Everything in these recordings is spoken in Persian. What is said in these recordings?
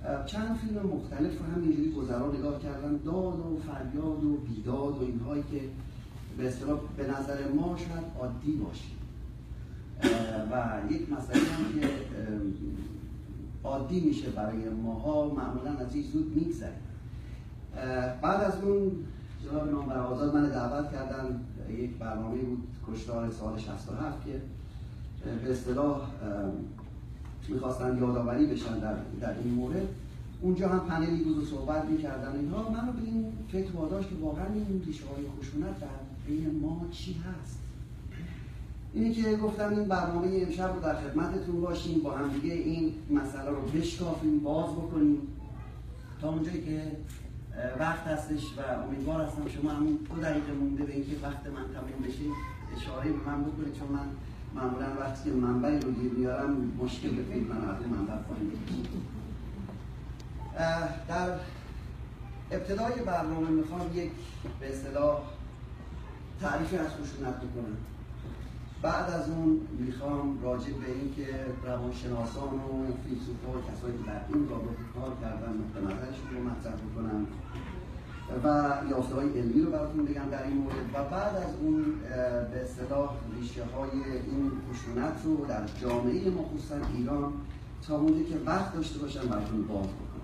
چند فیلم مختلف رو همینجوری گذرا نگاه کردن، داد و فریاد و بیداد و اینهایی که به اصطلاح به نظر ما شاید عادی باشه و یک مسئله هم که عادی میشه برای ماها، معمولا از این زود میگذره. بعد از اون جناب نامور آزاد من دعوت کردن، یک برنامه بود کشتار سال 67 که به اصطلاح میخواستن یادآوری بشن در این مورد. اونجا هم پنلی بود و صحبت میکردن اینها. منو به این فکر واداشت که واقعا این ریشه‌های خشونت در بین ما چی هست. اینی که گفتم این برنامه امشب رو در خدمتتون باشیم، با هم دیگه این مسئله رو بشکافیم، باز بکنیم تا اونجایی که وقت هستش و امیدوار هستم شما همون 2 دقیقه مونده به اینکه وقت من تموم بشه اشاره به من بکنید، چون من معمولا وقتی که منبعی رو گیر میارم مشکل بکنید من از اون منبع پایین بکشم. در ابتدای برنامه میخوام یک به اصطلاح تعریفی از خشونت بکنم. بعد از اون میخوام راجع به این که روانشناسان و فیلسوفا و کسایی که در این رابطه کار کردن نقطه نظرشون رو مطرح بکنم و یافته‌های علمی رو براتون بگم در این مورد و بعد از اون به اصطلاح ریشه‌های این خشونت رو در جامعه ما خصوصا ایران تا اونجایی که وقت داشته باشم براتون باز بکنم.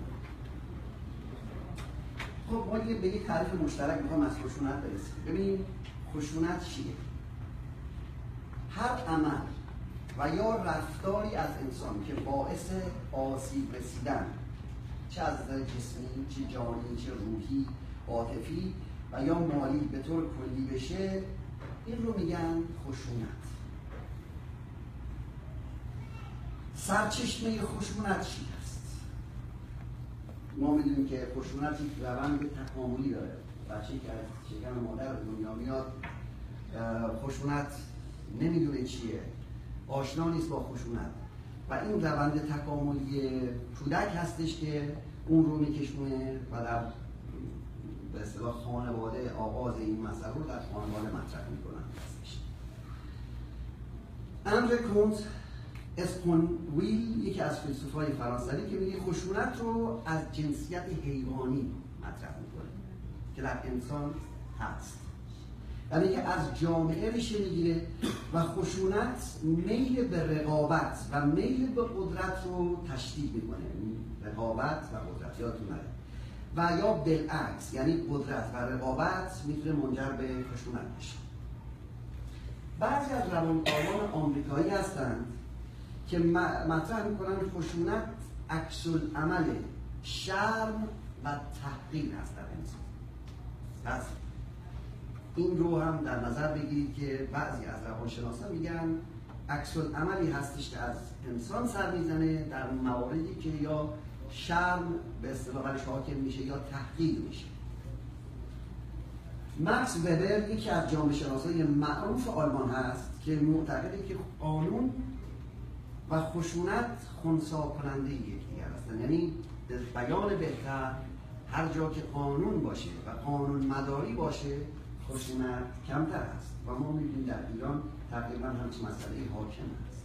خب ما به یک تعریف مشترک میخوام از خشونت برسیم. ببینیم خشونت چیه؟ هر عمل و یا رفتاری از انسان که باعث آسیب رسیدن چه از نظر جسمی، چه جانی، چه روحی، عاطفی و یا مالی به طور کلی بشه، این رو میگن خشونت. سرچشمه خشونت چی هست؟ ما میدونیم که خشونت یک روند تکاملی داره. بچه‌ای که از شکم مادر به دنیا میاد خشونت نمیدونه چیه، آشنا نیست با خشونت و این روند تکاملی کودک هستش که اون رو میکشونه و در به اصطلاح خانواده آغاز این مسئله رو در خانواده مطرح میکنن هستش. اندره کونت اسپونویل یکی از فیلسوفای فرانسوی که میگه خشونت رو از جنسیت حیوانی مطرح میکنه که در انسان هست، یعنی که از جامعه ریشه میگیره و خشونت میل به رقابت و میل به قدرت رو تشدید میکنه. رقابت و قدرت یادتون نره و یا بالعکس، یعنی قدرت و رقابت میتونه منجر به خشونت بشه. بعضی از روانکاوان آمریکایی هستند که مطرح میکنن خشونت عکس العمل شرم و تحقیر هست در انسان. پس این رو هم در نظر بگیرید که بعضی از روانشناسان میگن عکس العملی هستش که از انسان سر میزنه در مواردی که یا شرم به اصطلاح برش حاکم میشه یا تحقیر میشه. مکس وبر یکی از جامعه شناسای معروف آلمان هست که معتقده که قانون و خشونت خنثی کننده یکدیگر هستند، یعنی به بیان بهتر هر جا که قانون باشه و قانون مداری باشه خشونت کمتر است و ما می‌بینیم در ایران تقریبا همچین مسئله حاکم است.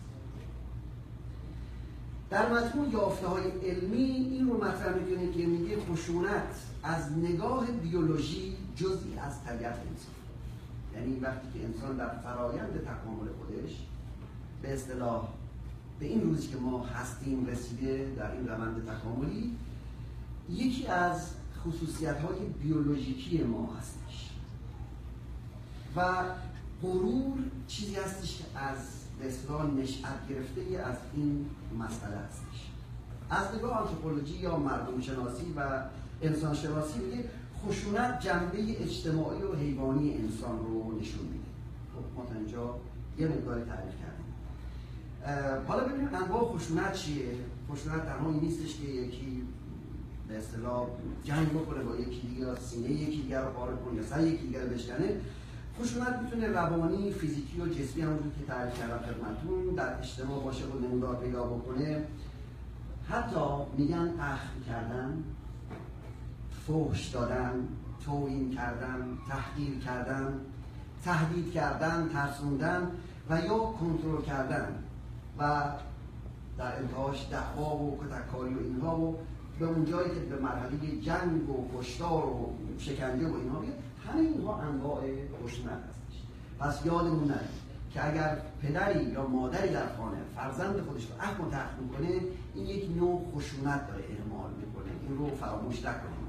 در مجموع یافته‌های علمی این رو مطرح می‌کنه که میگه خشونت از نگاه بیولوژی جزئی از طبیعت انسان، یعنی وقتی که انسان در فرایند تکامل خودش به اصطلاح به این روزی که ما هستیم رسیده در این روند تکاملی، یکی از خصوصیت‌های بیولوژیکی ما هستش و غرور چیزی هستش که از به اصطلاح نشأت گرفته از این مسئله هستش. از نگاه آنتروپولوژی یا مردم شناسی و انسان شناسی میگه خشونت جنبه اجتماعی و حیوانی انسان رو نشون میده. خب ما تا اینجا یه مقدار تعریف کردیم. حالا ببینیم انواع خشونت چیه؟ خشونت تنها این نیستش که یکی به اصطلاح جنگ بکنه با یکی دیگه یا سینه یکی دیگه رو پاره کنه یا سر یکی دیگه رو بشکنه. خشونت میتونه روانی، فیزیکی و جسمی همونجور که تعریف کردم خدمتتون در اجتماع باشه و نمودار پیدا بکنه. حتی میگن اخم کردن، فحش دادن، توهین کردن، تحقیر کردن، تهدید کردن، ترسوندن و یا کنترل کردن و در انتهاش دعوا و کتککاری و اینها و به اون جایی که به مرحله جنگ و کشتار و شکنجه و اینها بیاد، همه اینها انواع خشونت هستش. پس یادمون نره که اگر پدری یا مادری در خانه فرزند خودش رو اخم و تخم میکنه، این یک نوع خشونت داره اعمال میکنه، این رو فراموش نکنیم.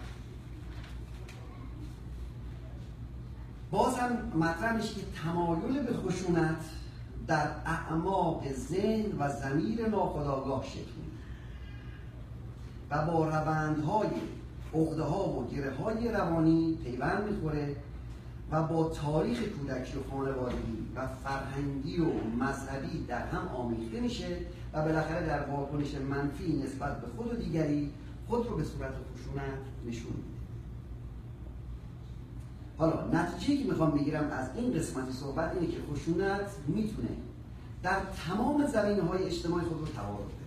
باز هم مطرح میشه که تمایل به خشونت در اعماق ذهن و ضمیر ناخودآگاه شکل میگیره و با روندهای عقده‌ها و گره‌های روانی پیوند میخوره و با تاریخ کودکی و خانوادگی و فرهنگی و مذهبی در هم آمیخته میشه و بالاخره در واکنش منفی نسبت به خود و دیگری خود رو به صورت خشونت نشون میده. حالا نتیجه‌ای که میخوام بگیرم از این قسمت صحبت اینه که خشونت میتونه در تمام زمینه‌های اجتماعی خود رو توارد بده،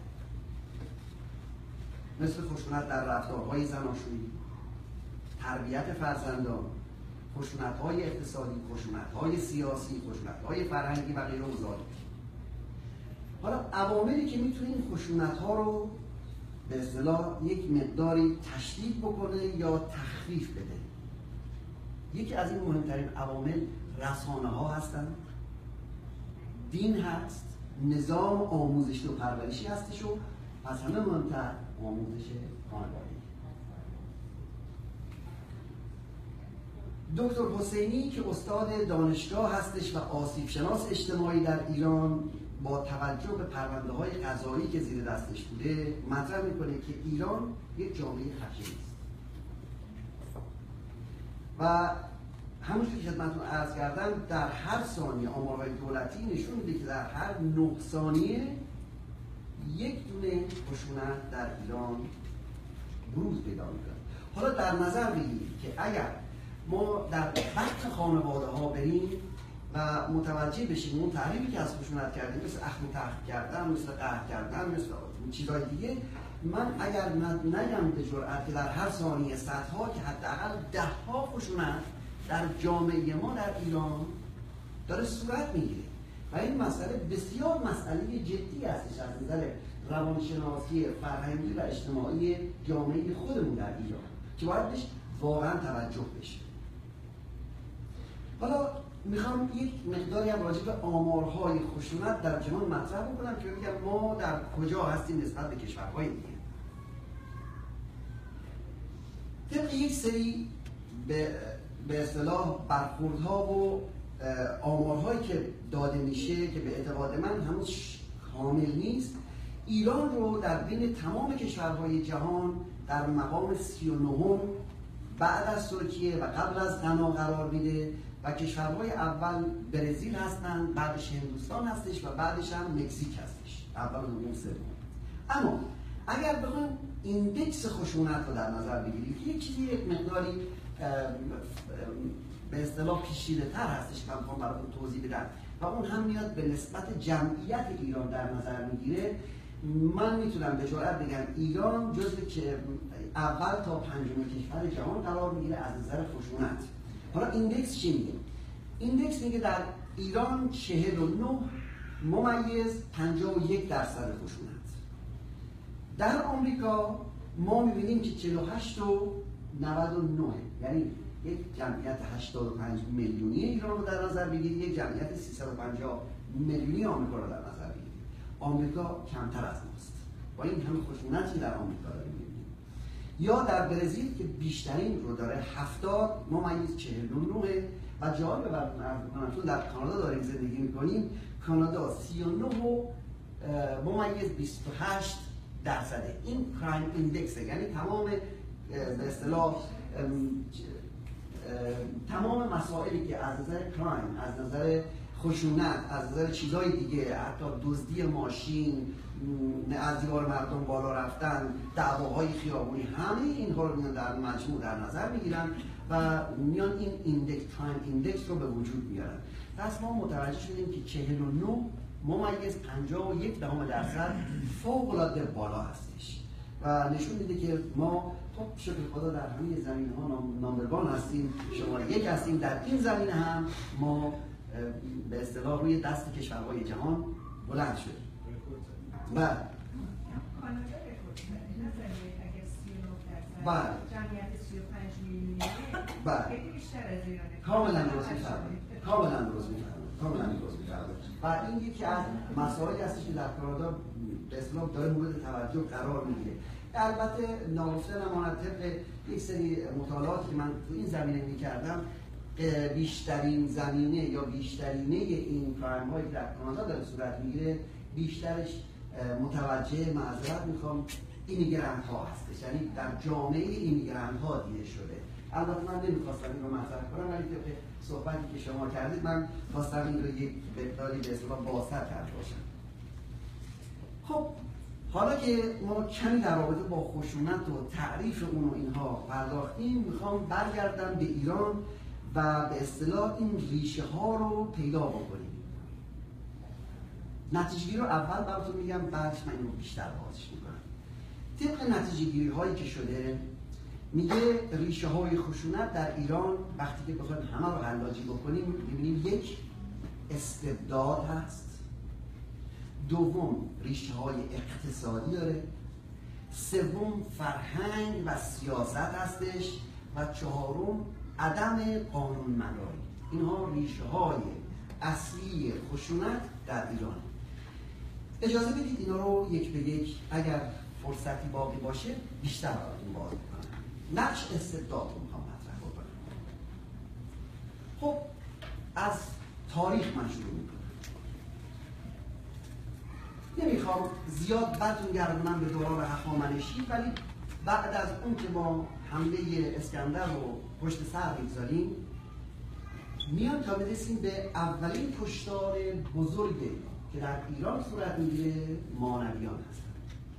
مثل خشونت در رفتارهای زناشویی، تربیت فرزندان، خشونت‌های اقتصادی، خشونت‌های سیاسی، خشونت‌های فرهنگی و غیره و ذالک. حالا عواملی که میتونه این خشونت‌ها رو به اصطلاح یک مقداری تشدید بکنه یا تخفیف بده، یکی از این مهمترین عوامل رسانه‌ها هستن، دین هست، نظام آموزشی و پرورشی هستش و از همه مهمتر آموزش خانوادگی. دکتر حسینی که استاد دانشگاه هستش و آسیب شناس اجتماعی در ایران، با توجه به پرونده‌های قضایی که زیر دستش بوده مطرح میکنه که ایران یک جامعه خشنی است و همونجوری که خدمتتون عرض کردم در هر ثانیه آمارهای دولتی نشون میده که در هر 9 ثانیه یک دونه خشونت در ایران بروز پیدا میکنه. حالا در نظر بگیرید که اگر ما در بخت خانواده ها بریم و متوجه بشیم اون تعریفی که از خشونت کردیم، مثل اخم و تخم کردن، مثل قهر کردن، مثل چیزهای دیگه، من اگر نگم به جرئت که در هر ثانیه صدها که حداقل 10ها خشونت در جامعه ما در ایران داره صورت میگیره و این مسئله بسیار مسئله جدی هستش از نظر روانشناسی فرهنگی و اجتماعی جامعه خودمون در ایران که باید بهش واقعا توجه بشه. حالا میخوام یک مقداری هم راجع به آمارهای خشونت در جهان مطرح بکنم که بگم ما در کجا هستیم نسبت به کشورهای دیگه. طبق یک سری به اصطلاح برخوردها و آمارهایی که داده میشه که به اعتقاد من هنوز کامل نیست، ایران رو در بین تمام کشورهای جهان در مقام 39 بعد از ترکیه و قبل از غنا قرار میده و کشورهای اول برزیل هستن، بعدش هندوستان هستش و بعدش هم مکزیک هستش، اول و دوم سوم. اما اگر بخوایم ایندکس خشونت رو در نظر بگیریم که یک چیزی یک مقداری به اصطلاح پیچیده‌تر هستش که من می‌خوام براتون توضیح بدم و اون هم میاد به نسبت جمعیت ایران در نظر میگیره، من میتونم به جرئت بگم ایران جزو که اول تا پنجم کشور جهان قرار میگیره از نظر خشونت. حالا ایندکس چی میگه؟ ایندکس میگه در ایران 49.51% خشونت. در آمریکا ما میبینیم که 48 و 99، یعنی یک جمعیت 85 میلیونی ایران رو در نظر بگیرید، یک جمعیت 350 میلیونی آمریکا رو در نظر بگیرید. آمریکا کمتر از ماست با این همه خشونتی در آمریکا داریم می‌بینیم. یا در برزیل که بیشترین رو داره 70.49 و جالب براتون عرض می‌کنم چون در کانادا داریم زندگی می‌کنیم، کانادا 39.28%. این کرایم ایندکس، یعنی تمام به اصطلاح تمام مسائلی که از نظر کرایم، از نظر خشونت، از نظر چیزهای دیگه، حتی دزدی ماشین، از دیوار مردم بالا رفتن، دعواهای خیابونی، همه اینها رو میان در مجموع در نظر میگیرن و میان این ایندکس، کرایم ایندکس رو به وجود میارن. پس ما متوجه شدیم که 49.51% فوق العاده بالا هستش و نشون میده که ما خب شکر خدا در همه زمینه‌ها نامبروان هستیم، شماره یک هستیم. در این زمینه هم ما به اصطلاح روی دست کشورهای جهان بلند شدیم. و جمعیت 35 میلیونی خیلی بیشتر از ایرانه. کاملا درست می‌فرمایید. کاملا درست می‌فرمایید. و این یکی از مسائلی هستش که در کانادا به اصطلاح داره مورد توجه قرار میگیره. البته ناگفته نماند طبق یک سری مطالعاتی که من تو این زمینه می‌کردم، بیشترین زمینه یا بیشترینه این کرایم هایی که در کانادا داره صورت میگیره بیشترش متوجه معذرت میخوام ایمیگرنت ها هستش، یعنی در جامعه ایمیگرنت ها دیده شده. البته من نمیخواستم این رو مطرح کنم، ولی طبق صحبتی که شما کردید من خواستم این رو یک مقداری به اصطلاح بازتر کرده باشم. خب حالا که ما کمی در رابطه با خشونت و تعریف اون و اینها پرداختیم، میخوام برگردم به ایران و به اصطلاح این ریشه ها رو پیدا بکنیم. نتیجه گیری رو اول براتون میگم، بعدش من اینو بیشتر بازش میکنم. طبق نتیجه گیری هایی که شده میگه ریشه های خشونت در ایران وقتی که بخوایم همه رو حلاجی بکنیم میبینیم یک استبداد هست، دوم ریشه های اقتصادی داره، سوم فرهنگ و سیاست هستش و چهارم عدم قانونمداری. اینها ریشه های اصلی خشونت در ایران. اجازه بدید اینا رو یک به یک اگر فرصتی باقی باشه بیشتر براتون باز میکنم. نقش استبداد رو میخوام مطرح بکنم. خب از تاریخ من شروع میکنم. نمیخوام زیاد براتون گردونم به دوران هخامنشی، ولی بعد از اون که ما حمله اسکندر رو پشت سر میگذاریم میان تا برسیم به اولین کشتار بزرگی که در ایران صورت میگیره، مانویان هستند.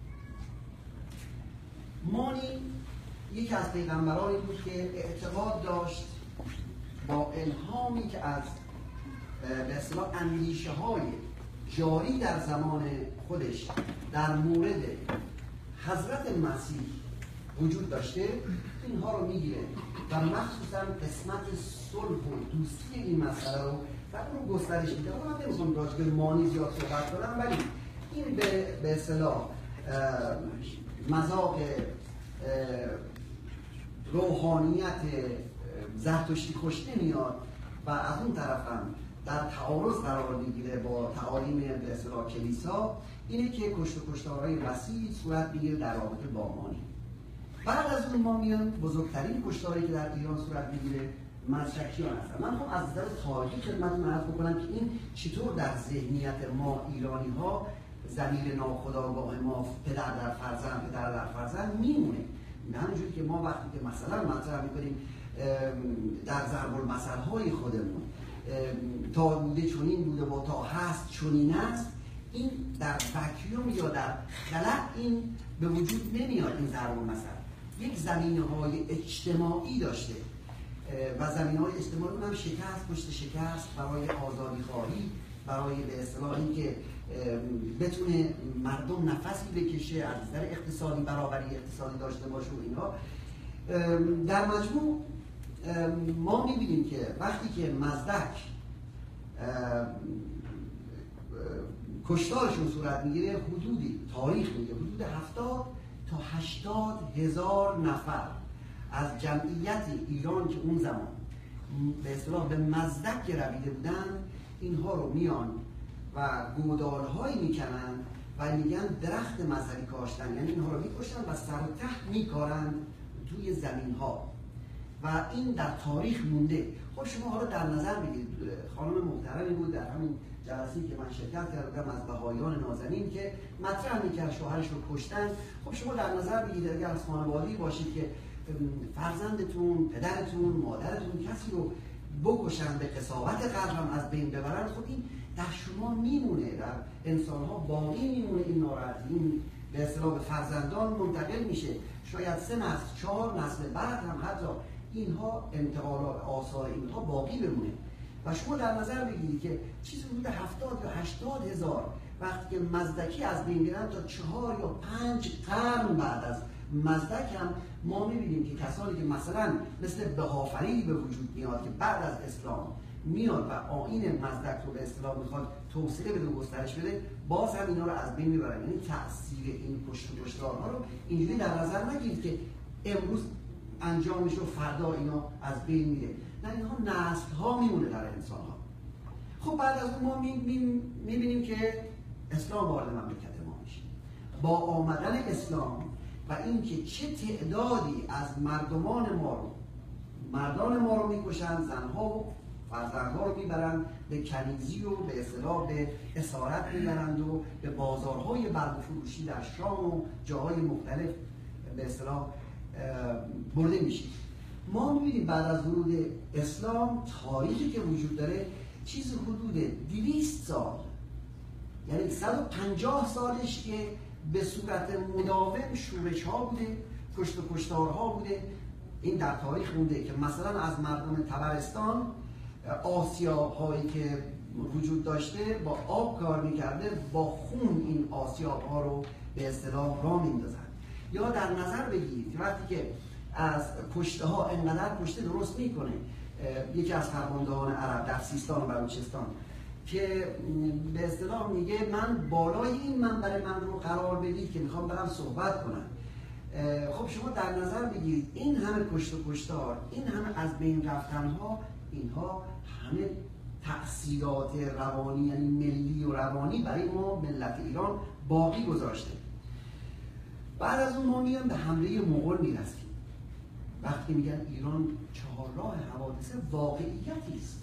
مانی یکی از پیغمبرانی بود که اعتقاد داشت با الهامی که از به اصطلاح اندیشه های جاری در زمان خودش در مورد حضرت مسیح وجود داشته، اینها رو میگیره و مخصوصا قسمت صلح و دوستی این مسئله رو و اون گسترش میده. من نمیخوام راجع به مانی زیاد صحبت کنم، ولی این به اصطلاح مذاق روحانیت زرتشتی خوش نمیاد و از اون طرف هم در تعارض قرار میگیره با تعالیم به اصطلاح کلیسا. اینه که کشت و کشتارهای وسیع صورت میگیره در رابطه با مانی. بعد از اون ما میان بزرگترین کشتاری که در ایران صورت میگیره مزدکیان هستن. من خب از نظر تاریخی خدمتتون عرض بکنم که این چطور در ذهنیت ما ایرانی ها ضمیر ناخودآگاه ما پدر در فرزند میمونه. همونجوری که ما وقتی که مثلا مطرح میکنیم در ضرب المثل های خودمون تا بوده چنین بوده و تا هست چنین است، این در وکیوم یا در خلق این به وجود نمیاد. این ضرب المثل یک زمینه‌های اجتماعی داشته و زمینه‌های اجتماعی هم شکست پشت شکست برای آزادی خواهی، برای به اصطلاح اینکه بتونه مردم نفسی بکشه، از نظر اقتصادی برابری اقتصادی داشته باشه و اینها. در مجموع ما می‌بینیم که وقتی که مزدک کشتارشون صورت میگیره، حدودی تاریخ میگه حدود 70 تا 80 هزار نفر از جمعیت ایران که اون زمان به اصطلاح به مزدک رویده بودن، اینها رو میان و گودالهایی میکنن و میگن درخت مذهبی کاشتن، یعنی اینها رو میکشن و سر و ته میکارن توی زمین ها و این در تاریخ مونده. خب شما حالا در نظر بگیرید، خانم محترمی بود در همین جلسه‌ای که من شرکت کردم از بهاییان نازنین که مطرح میکرد شوهرش رو کشتن. خب شما در نظر بگیرید اگر از خانواده‌ای باشید که فرزندتون، پدرتون، مادرتون کسی رو بکشن، به قساوت قلب هم از بین ببرن، خب این در شما میمونه، در انسان‌ها باقی میمونه. این ناراحتی این به اصطلاح به فرزندان منتقل میشه، شاید 3 نسل 4 نسل بعد هم حتی اینها انتقالات آثار اینها باقی بمونه. و شما در نظر بگیرید که چیزی حدود 70 یا 80 هزار وقتی که مزدکی از بین میرن تا 4 یا 5 قرن بعد از مزدک هم ما میبینیم که کسانی که مثلا مثل بهافری به وجود میاد که بعد از اسلام میاد و آیین مزدک رو به اصطلاح میخواد توسعه بده و گسترش بده، باز هم اینا رو از بین میبرن. یعنی تأثیر این کشت و کشتارها رو اینجوری در نظر نگیرید که امروز انجامش و فردا اینا از بین میره، نه اینها نسل ها میمونه در انسان ها. خب بعد از اون ما میبینیم که اسلام وارد مملکت ما میشه. با آمدن اسلام و اینکه چه تعدادی از مردان ما رو میکشن، زنها و فرزندها رو میبرن به کنیزی و به اصطلاح به اسارت میبرند و به بازارهای برگ فروشی در شام و جاهای مختلف به اصطلاح برده میشه. ما میبینیم بعد از ورود اسلام تاریخی که وجود داره چیز حدود 200 سال، یعنی 150 سالش که به صورت مداوم شورش ها بوده، کشت و کشتارها بوده. این در تاریخ مونده که مثلا از مردم طبرستان آسیاب هایی که وجود داشته با آب کار میکرده، با خون این آسیاب ها رو به اصطلاح راه میندازن. یا در نظر بگیرید وقتی که از کشته ها انقدر کشته درست میکنه یکی از فرماندهان عرب در سیستان و بلوچستان که به اصطلاح میگه من بالای این منبر من رو قرار بدید که میخوام برم صحبت کنم. خب شما در نظر بگیرید این همه کشت و کشتار، این همه از بین رفتن ها، اینها همه تأثیرات روانی یعنی ملی و روانی برای ما ملت ایران باقی گذاشته. بعد از اون ما میان به حمله مغول میرسیم. وقتی میگن ایران چهارراه حوادث واقعیتی است.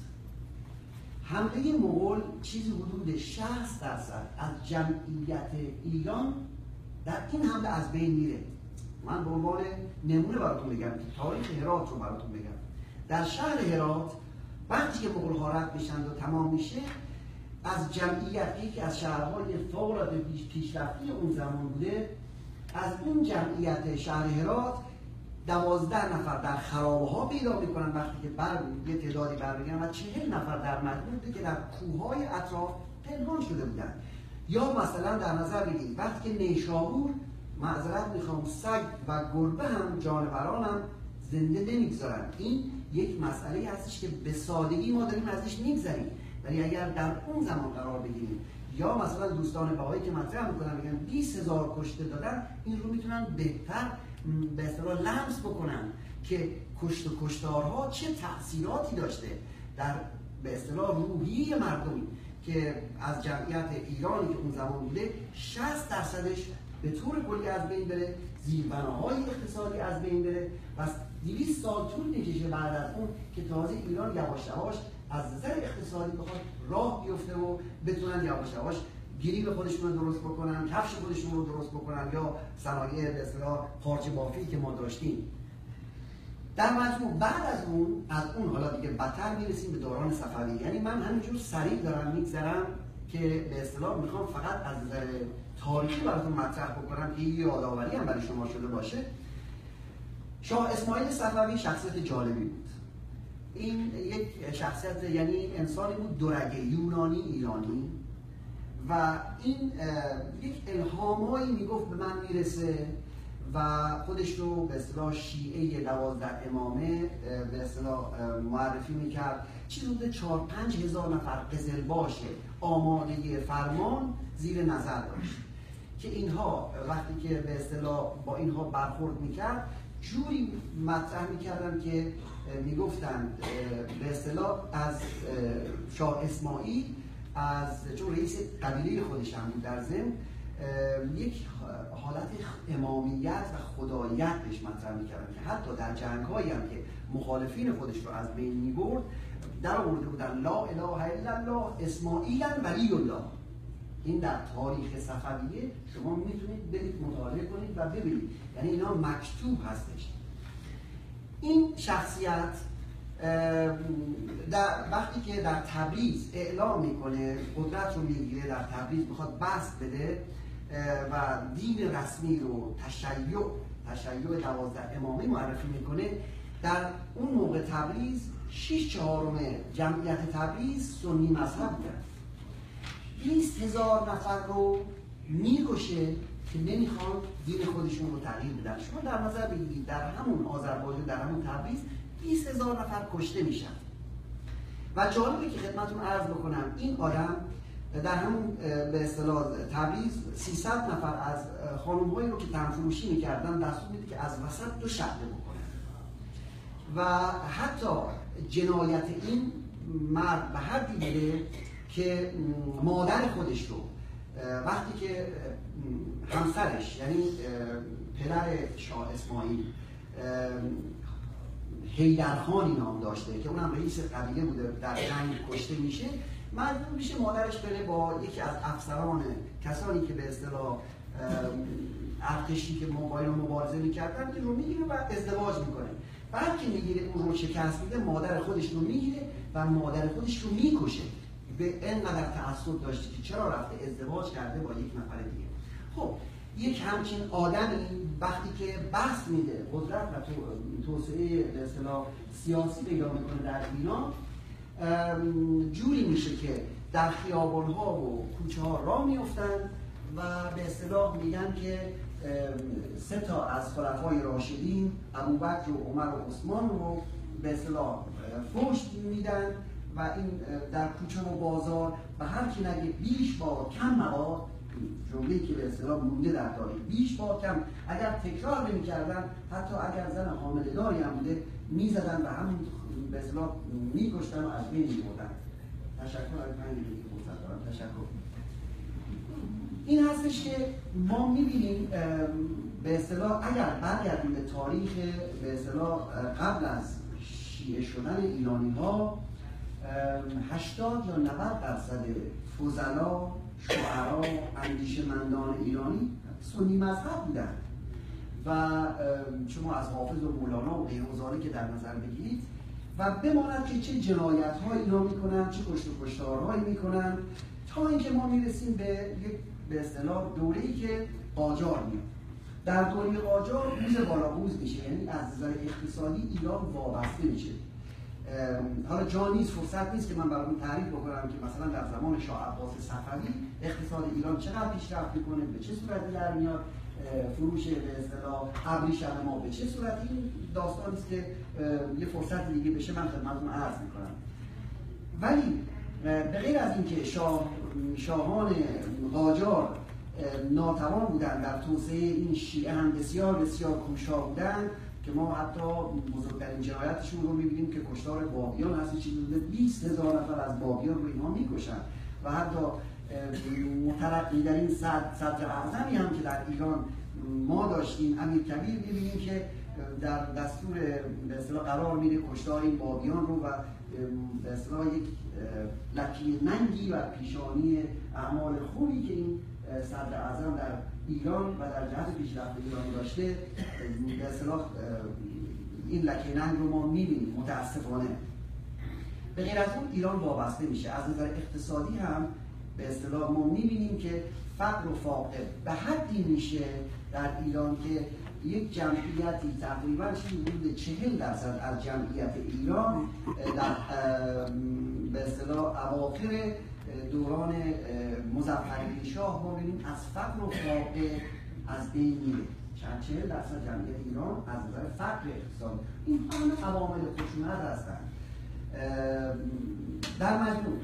حمله مغول چیزی حدود 60% از جمعیت ایران در این حمله از بین میره. من به عنوان نمونه براتون بگم که تاریخ هرات رو براتون بگم. در شهر هرات وقتی که مغول ها رد میشن و تمام میشه، از جمعیت یکی از شهرهای فوق‌العاده پیشرفته اون زمان بوده، از اون جمعیت شهر هرات 12 نفر در خرابه ها پیدا میکنن وقتی که یه تعدادی برمیگردن و 40 نفر در مجموع بوده که در کوههای اطراف پنهان شده بودن. یا مثلا در نظر بگیرید وقتی که نیشابور، معذرت میخوام، سگ و گربه هم جانوران هم زنده نمیگذارن. این یک مسئله هستش که به سادگی ما داریم ازش میگذریم، ولی اگر در اون زمان قرار بگیریم یا مثلا دوستان بهایی که مطرح میکنن میگن 20,000 کشته دادن، این رو میتونن بهتر به اصطلاح لمس بکنن که کشت و کشتارها چه تأثیراتی داشته در به اصطلاح روحیه مردمی که از جمعیت ایرانی که اون زمان بوده 60%ش به طور کلی از بین بره، زیربناهای اقتصادی از بین بره و 200 سال طول میکشه بعد از اون که تازه ایران یواش یواش از نظر اقتصادی بخواد راه بیفته و بتونن یواش یواش گریب خودشون رو درست بکنن، کفش خودشون رو درست بکنن یا صنایع به اصطلاح پارچه بافی که ما داشتیم. در مجموع بعد از اون حالا دیگه بدتر میرسیم به دوران صفوی. یعنی من همینجور سریع دارم میگذرم که به اصطلاح میخوام فقط از نظر تاریخی براتون مطرح بکنم که یه یادآوری هم برای شما شده باشه. شاه اسماعیل صفوی شخصیت جالبی بود. این یک شخصیت یعنی انسانی بود دورگه، یونانی ایرانی، و این یک الهامایی میگفت به من میرسه و خودش رو به اصطلاح شیعه 12 امامه به اصطلاح معرفی میکرد. چیزی بوده 4-5 هزار نفر قزلباش آماده فرمان زیر نظر داشت که اینها وقتی که به اصطلاح با اینها برخورد میکرد جوری مطرح میکردن که میگفتن به اصطلاح از شاه اسماعیل چون رئیس قبیله خودش هم بود در ضمن یک حالت امامیت و خدایت بهش مطرح میکردن که حتی در جنگ‌هایی هم که مخالفین خودش رو از بین میبرد در آورده بودن لا اله الا الله اسماعیلا ولی الله. این در تاریخ صفویه شما میتونید برید مطالعه کنید و ببینید، یعنی اینا مکتوب هستش. این شخصیت وقتی که در تبریز اعلام میکنه قدرت رو میگیره، در تبریز میخواد بسط بده و دین رسمی رو تشیع 12 امامی معرفی میکنه، در اون موقع تبریز 6/4 جمعیت تبریز سنی مذهب بودن. 20,000 نفر رو میکشه که نمیخوان دین خودشون رو تغییر بدن. شما در نظر بگیرید در همون آذربایجان، در همون تبریز 20,000 نفر کشته میشن. و جالبه که خدمتتون عرض بکنم این آدم در همون به اصطلاح تبریز 300 نفر از خانم‌هایی رو که تنفروشی می‌کردن دستور میده که از وسط 2 شقه بکنن و حتی جنایت این مرد به حدی بوده که مادر خودش رو وقتی که همسرش یعنی پدر شاه اسماعیل حیدرخانی نام داشته که اونم رئیس قبیله بوده در جنگ کشته میشه، مجبور میشه مادرش بره با یکی از افسران کسانی که به اصطلاح ارتشی که موبایل مبارزه میکردن این رو میگیره و ازدواج میکنه. بعد که میگیره اون رو شکست میده مادر خودش رو میگیره و مادر خودش رو میکشه. به اینقدر تعصب داشته که چرا رفته ازدواج کرده با یک نفر دیگه. خب یک همچین آدمی وقتی که بحث میده قدرت و توسعه به اصطلاح سیاسی پیدا میکنه در ایران، جوری میشه که در خیابان‌ها و کوچه‌ها راه میافتن و به اصطلاح میگن که 3 تا از خلفای راشدین ابوبکر و عمر و عثمان رو به اصطلاح فحش میدن و این در کوچه و بازار و هر کی نگه بیش با کم مباد، جمله‌ای که به اصطلاح مونده در تاریخ، بیش با کم، اگر تکرار نمی‌کردن حتی اگر زن حامله‌داری هم بوده میزدن و همون به اصطلاح می‌کشتن و از بین می‌بردن. تشکر از من که فرصت دارم. تشکر. این هستش که ما می‌بینیم به اصطلاح اگر برگردیم به تاریخ به اصطلاح قبل از شیعه شدن ایرانی‌ها 80 یا 90% فضلا، شعرا، اندیشمندان ایرانی سنی مذهب بودن و شما از حافظ و مولانا و غیره‌زاله که در نظر بگیرید و بماند که چه جنایت‌هایی اینا میکنن، چه کشت و کشتارهایی میکنن، تا اینکه ما میرسیم به اصطلاح دوره‌ای که قاجار میاد. در دوره قاجار روز بالا روز میشه، یعنی از نظر اقتصادی ایران وابسته میشه. حالا جا نیست، فرصت نیست که من براتون تعریف بکنم که مثلا در زمان شاه عباس صفوی اقتصاد ایران چقدر پیشرفت میکنه، به چه صورتی در میاد، فروش به اصطلاح ابریشم ما به چه صورتی. این داستانی است که یه فرصت دیگه بشه من خدمتتون عرض میکنم. ولی به غیر از اینکه شاهان قاجار ناتوان بودن در توسعه این شیعه هم بسیار بسیار کوشا بودن که ما حتی بزرگترین جنایتشون رو می‌بینیم که کشتار بابیان هست. چیزی بوده 20,000 نفر از بابیان رو اینها می‌کشن و حتی مترقی در این صدر اعظمی هم که در ایران ما داشتیم امیرکبیر می‌بینیم که در دستور به اصطلاح قرار میده کشتار این بابیان رو و به اصطلاح یک لکه ننگی و پیشانی اعمال خوبی که این صدر اعظم در ایران و در جهت پیشرفت ایران داشته به اصطلاح این لکه ننگ رو ما می‌بینیم متاسفانه. به غیر از اون ایران وابسته میشه. از نظر اقتصادی هم به اصطلاح ما می‌بینیم که فقر و فاقه به حدی میشه در ایران که یک جمعیتی تقریباً حدود 40% از جمعیت ایران در به اصطلاح اواخر دوران مظفرالدین شاه ما ببینیم از فقر و فاقه از بین میره. 40% جمعیت ایران از نظر فقر اقتصادی. این همه عوامل خشونت هستند. در مجموع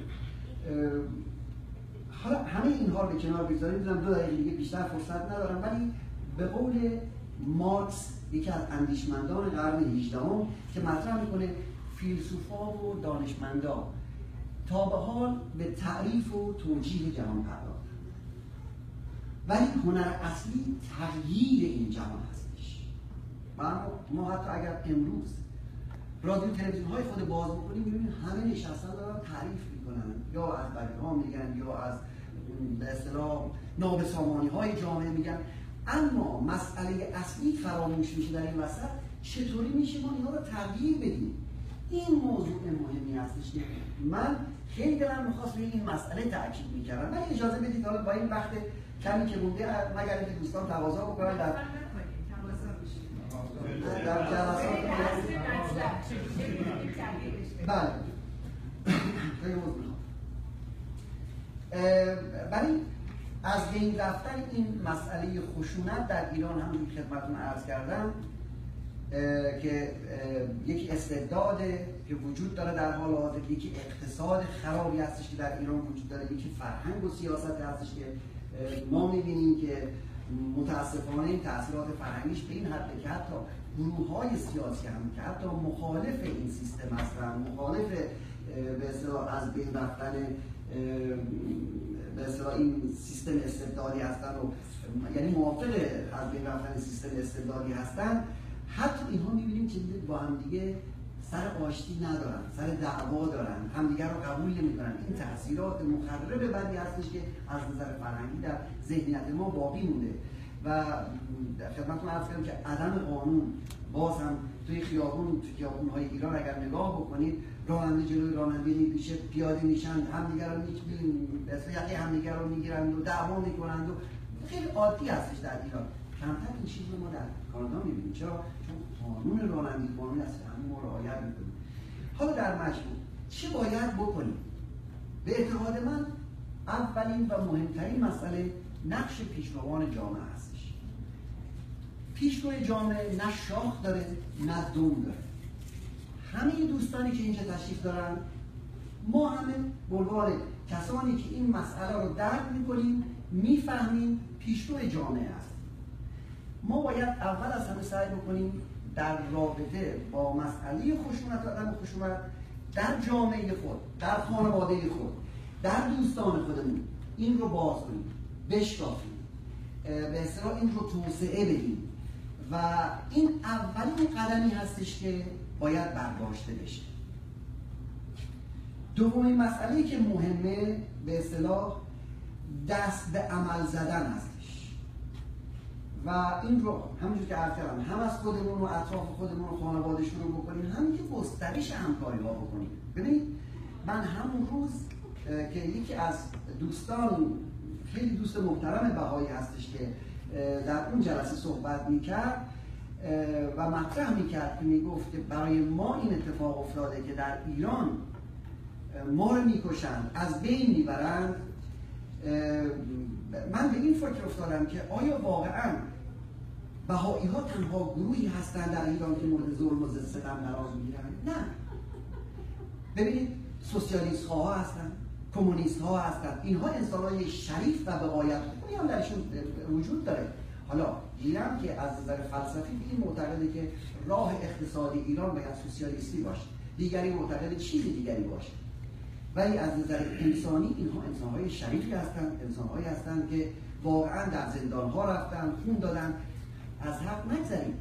حالا همه اینها رو به کنار بگذاریم، می‌دونم 2 دقیقه دیگه بیشتر فرصت ندارم، ولی به قول مارکس یکی از اندیشمندان قرن 18 که مطرح میکنه فیلسوفا و دانشمندا تا به حال به تعریف و توجیه جهان پرداختن، ولی هنر اصلی تغییر این جهان هستش. ما حتی اگر امروز رادیو تلویزیون های خود باز بکنیم میبینیم همه نشستن دارن تعریف میکنن، یا از بدیها میگن یا از به اصطلاح نابسامانی های جامعه میگن، اما مسئله اصلی فراموش میشه در این وسط. چطوری میشه ما اینا رو تغییر بدیم؟ این موضوع مهمی هستش که من خیلی دلم میخواست به این مسئله تاکید میکردم. ولی اجازه بدید حالا با این وقت کمی که مونده مگر اینکه دوستان تقاضا بکنن در جلسات بله خیلی ممنون. ولی از بین رفتن این مسئله خشونت در ایران هم خدمتتون عرض کردم که یک استبداده که وجود داره در حال حاضر، یکی اقتصاد خرابی هستش که در ایران وجود داره، یکی فرهنگ و سیاست هستش که ما می‌بینیم که متاسفانه این تأثیرات فرهنگیش به این حده که حتی گروه‌های سیاسی هم که حتی مخالف این سیستم هستن، مخالف به اصطلاح از بین رفتن به اصطلاح این سیستم استبدادی هستن و یعنی موافق از بین رفتن سیستم استبدادی هستن، حتی اینها می‌بینیم که با هم دیگه سر آشتی ندارن، سر دعوا دارن، همدیگر رو قبول نمی‌کنن. این تأثیرات مخرب بدی هستش که از نظر فرهنگی در ذهنیت ما باقی مونده و خدمتتون عرض کردم که عدم قانون باز هم توی خیابون‌های ایران اگر نگاه بکنید، راننده جلوی راننده می‌پیشه، پیاده میشن، همدیگر رو یقه همدیگر رو میگیرند و دعوا میکنند و خیلی عادی هستش در ایران. کمتر این چیز رو ما در کانادا می‌بینیم. چرا؟ چون قانون رانندگی قانونی است، همون ما رعایت می‌کنیم. حالا در مجموع چه باید بکنیم؟ به اعتقاد من اولین و مهمترین مسئله نقش پیشروان جامعه هستش. پیشرو جامعه نه شاخ داره نه دم داره. همه دوستانی که اینجا تشریف دارن، ما همه بلوار کسانی که این مسئله رو درک می‌کنیم، می‌فهمیم پیشرو جامعه است. ما باید اول از همه سعی بکنیم در رابطه با مسئله خشونت و عدم خشونت در جامعه خود، در خانواده خود، در دوستان خودمون این رو باز کنیم، بشکافیم، به اصطلاح این رو توسعه بدیم و این اولین قدمی هستش که باید برداشته بشه. دومین مسئله‌ای که مهمه به اصطلاح دست به عمل زدن هستش و این رو همونجور که عرض کردم هم از خودمون و اطراف خودمون و خانواده شروع بکنیم، همین که گسترش همکاری ها بکنیم. ببینید من همون روز که یکی از دوستان خیلی دوست محترم بهایی هستش که در اون جلسه صحبت میکرد و مطرح میکرد که میگفت که برای ما این اتفاق افتاده که در ایران ما رو میکشند، از بین میبرند، من به این فکر افتادم که آیا واقعا بهایی ها تنها گروهی هستند در ایران که مورد ظلم و ستم قرار میگیرند؟ نه. ببینید سوسیالیست ها هستند، کمونیست ها هستند، اینها انسان‌های شریف و به غایت خوبی هم درشون وجود داره. حالا گیرم که از نظر فلسفی این معتقده که راه اقتصادی ایران باید سوسیالیستی باشه، دیگری معتقد چیز دیگری باشه، ولی از نظر انسانی اینها انسان‌های شریفی هستند، انسان‌هایی هستند که واقعا در زندان‌ها رفتن، خون دادن. از حق نگذریم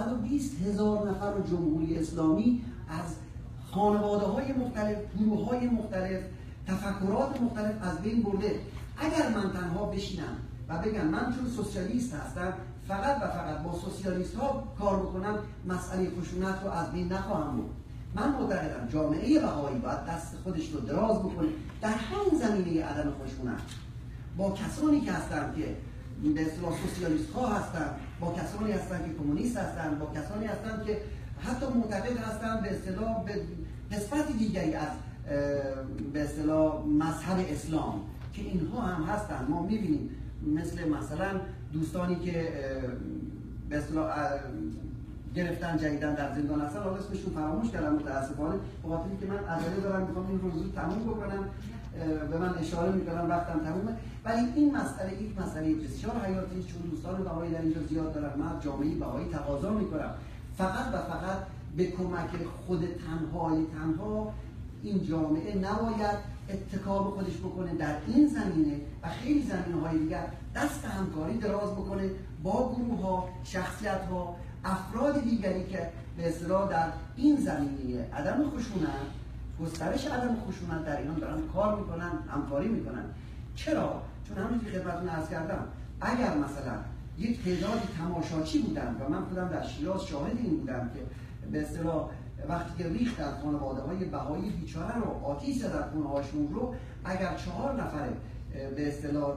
120,000 نفر رو جمهوری اسلامی از خانواده‌های مختلف، گروه‌های مختلف، تفکرات مختلف از بین برده. اگر من تنها بشینم و بگم من چون سوسیالیست هستم فقط و فقط با سوسیالیست ها کار بکنم، مسئله خشونت رو از بین نخواهم برد. من معتقدم جامعه بهایی باید دست خودش رو دراز بکنه در همین زمینه عدم خشونت با کسانی که هستن که به اصطلاح سوسیالیست ها هستن، با کسانی هستن که کمونیست هستن، با کسانی هستن که حتی معتقد هستن به اصطلاح به نسبت دیگری از به اصطلاح مذهب اسلام که اینها هم هستن. ما می‌بینیم مثلا دوستانی که به اصطلاح گرفتن جدیدن در زندان هستن، حالا اسمشون فراموش کردم متاسفانه، به خاطر اینکه من عجله دارم میخوام این رو زود تموم بکنم، به من اشاره میکنم وقتم تمومه. ولی این مسئله یک مسئله بسیار حیاتی، چون دوستان بهایی در اینجا زیاد دارن، من از جامعه بهایی تقاضا میکنم فقط و فقط به کمک خود تنها این جامعه نباید اتکا به خودش بکنه در این زمینه و خیلی زمینه‌های دیگر دست همکاری دراز بکنه با گروه‌ها، شخصیت‌ها، افراد دیگری که به اصطلاح در این زمینه عدم خشونت، گسترش عدم خشونت در ایران دارن کار میکنن، همکاری میکنن. چرا؟ چون همونجوری که خدمتتون عرض کردم، اگر مثلا یک تعدادی تماشاچی بودن و من خودم در شیراز شاهد این بودم که به اصطلاح وقتی که ریختن خانواده‌های بهایی بیچاره رو، آتش زدن خونه‌هاشون رو، اگر 4 نفر به اصطلاح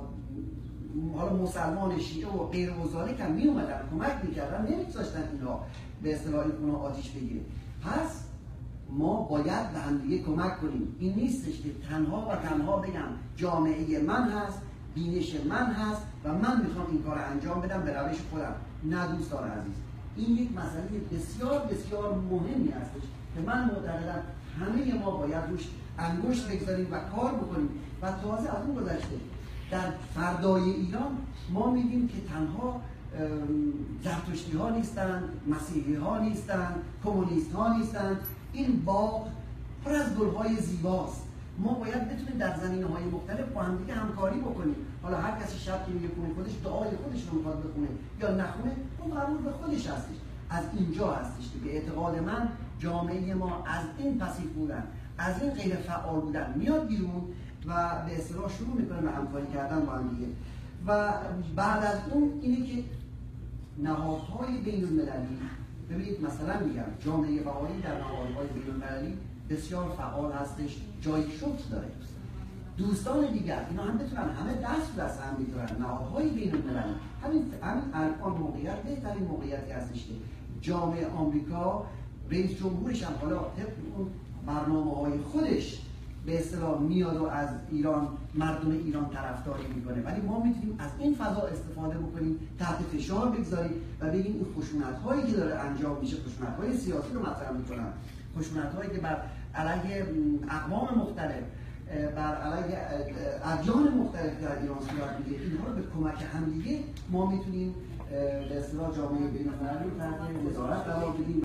حالا مسلمان شیعه و غیر وزاره که می اومدن کمک میکردن، نمی‌گذاشتن اینا به اصطلاح این خونه آتش بگیره. پس ما باید به هم دیگه کمک کنیم. این نیستش که تنها بگم جامعه من هست، بینش من هست و من میخوام این کار انجام بدم به روش خودم. نه دوستان عزیز، این یک مسئله بسیار بسیار مهمی هستش که من معتقدم همه ما باید روش انگشت بگذاریم و کار بکنیم. و تازه از اون گذشته در فردای ایران ما می‌بینیم که تنها زرتشتی ها نیستند، مسیحی ها نیستند، کمونیست ها نیستند. این باغ پر از گل‌های زیباست. ما باید بتونیم در زمینه‌های مختلف با هم دیگه همکاری بکنیم. حالا هر کسی شب که میگه خونه خودش دعای خودش رو میخواد بخونه یا نخونه، اون قبول به خودش هستش. از اینجا هستش که به اعتقاد من جامعه ما از این پسیو بودن، از این غیر فعال بودن میاد بیرون و به اصطلاح شروع میکنه به همکاری کردن با هم دیگه. و بعد از اون اینه که نهادهای بین المللی، ببینید مثلا میگم جامعه بهایی در نهادهای بین المللی بسیار فعال هستش، جای شکر داره. دوستان دیگر اینا هم بتونن همه دست هم میتونن. نهادهای بین المللی همین الان موقعیت بهترین موقعیتی هستش که جامعه آمریکا رئیس جمهورش هم حالا طبق اون برنامه‌های خودش به اصطلاح میاد و از ایران، مردم ایران طرفداری میکنه، ولی ما میتونیم از این فضا استفاده بکنیم، تحت فشار بگذاریم و بگیم این خشونت‌هایی که داره انجام میشه، خشونت‌های سیاسی رو مطرح میکنن، خشونت‌هایی که بر علیه اقوام مختلف، بر علیه ادیان مختلف در ایران صورت میگیره، اینها رو به کمک همدیگه ما میتونیم به اصطلاح جامعه بین‌المللی رو تحت نظارت قرار بدیم